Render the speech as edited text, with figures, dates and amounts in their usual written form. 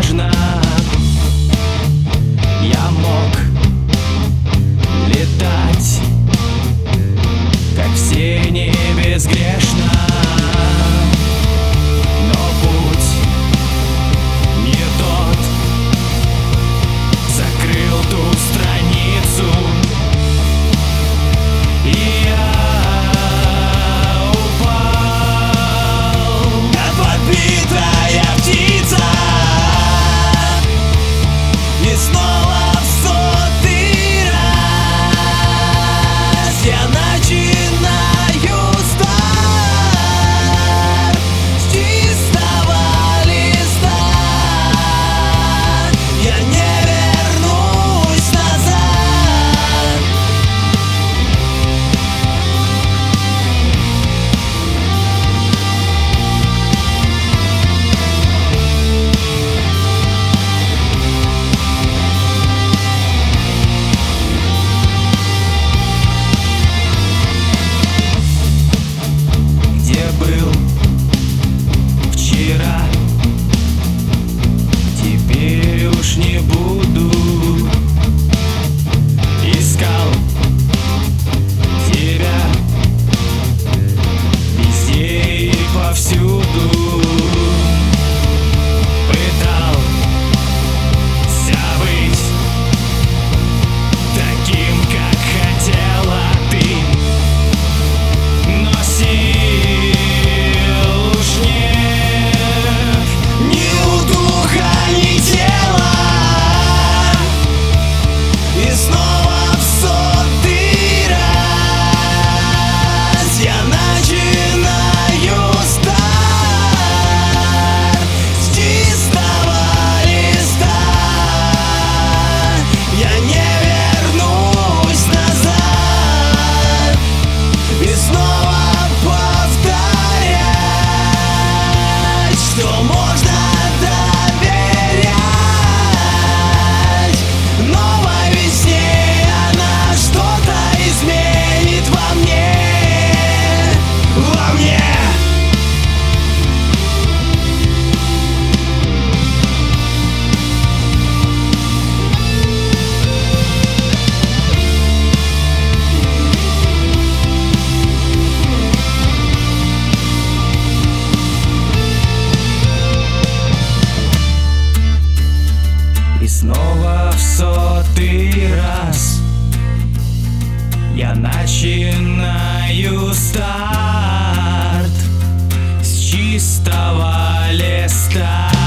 безбрежно. Я мог летать, как все, не безгрешно. Но путь не тот, закрыл ту страницу, и я упал, как подбитая птица. И снова в сотый раз я начинаю старт с чистого листа. Я не вернусь назад. Где был вчера, теперь уж не буду. Искал тебя везде и повсюду, пытался быть таким, как хотела ты, но сил уж нет ни у духа, ни тела. И снова в сотый раз я начинаю старт с чистого листа. Я не вернусь назад. И снова повторять, что можно доверять новой весне. Она что-то изменит во мне, во мне. И снова в сотый раз я начинаю старт с чистого листа.